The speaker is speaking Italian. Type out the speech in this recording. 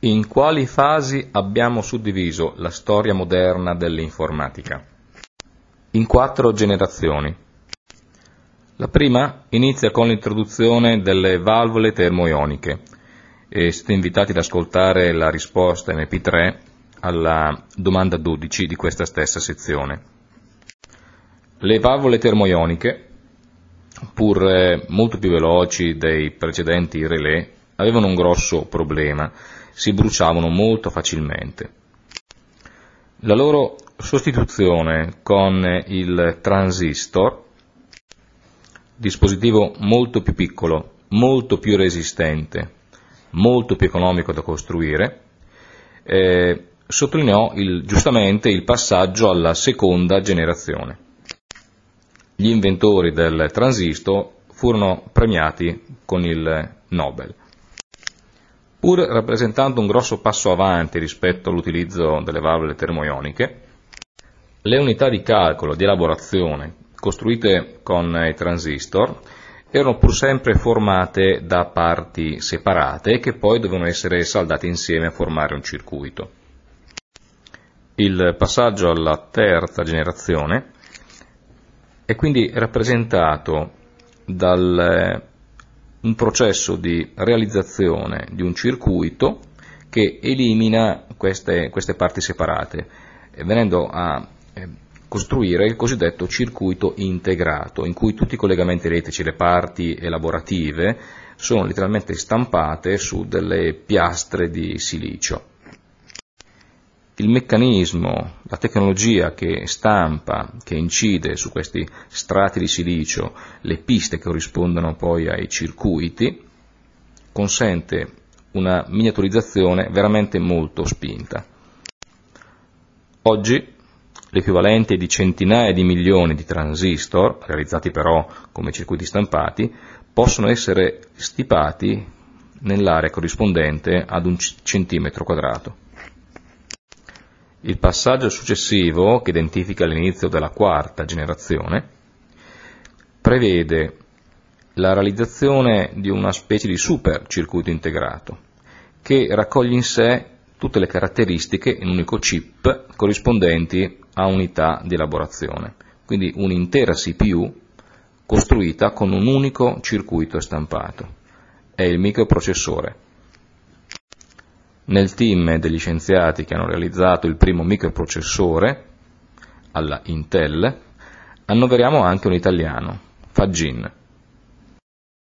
In quali fasi abbiamo suddiviso la storia moderna dell'informatica? In 4 generazioni. La prima inizia con l'introduzione delle valvole termoioniche e siete invitati ad ascoltare la risposta MP3 alla domanda 12 di questa stessa sezione. Le valvole termoioniche, pur molto più veloci dei precedenti relè, avevano un grosso problema: si bruciavano molto facilmente. La loro sostituzione con il transistor, dispositivo molto più piccolo, molto più resistente, molto più economico da costruire, sottolineò giustamente il passaggio alla seconda generazione. Gli inventori del transistor furono premiati con il Nobel. Pur rappresentando un grosso passo avanti rispetto all'utilizzo delle valvole termoioniche, le unità di calcolo, di elaborazione costruite con i transistor erano pur sempre formate da parti separate che poi dovevano essere saldate insieme a formare un circuito. Il passaggio alla terza generazione è quindi rappresentato da un processo di realizzazione di un circuito che elimina queste parti separate, venendo a costruire il cosiddetto circuito integrato, in cui tutti i collegamenti elettrici, le parti elaborative, sono letteralmente stampate su delle piastre di silicio. Il meccanismo, la tecnologia che stampa, che incide su questi strati di silicio le piste che corrispondono poi ai circuiti, consente una miniaturizzazione veramente molto spinta. Oggi l'equivalente di centinaia di milioni di transistor, realizzati però come circuiti stampati, possono essere stipati nell'area corrispondente ad 1 centimetro quadrato. Il passaggio successivo, che identifica l'inizio della quarta generazione, prevede la realizzazione di una specie di super circuito integrato, che raccoglie in sé tutte le caratteristiche in un unico chip corrispondenti a unità di elaborazione, quindi un'intera CPU costruita con un unico circuito stampato. È il microprocessore. Nel team degli scienziati che hanno realizzato il primo microprocessore, alla Intel, annoveriamo anche un italiano, Fagin.